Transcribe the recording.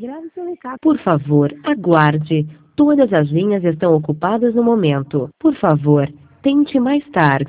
Grave seu recado. Por favor, aguarde. Todas as linhas estão ocupadas no momento. Por favor, tente mais tarde.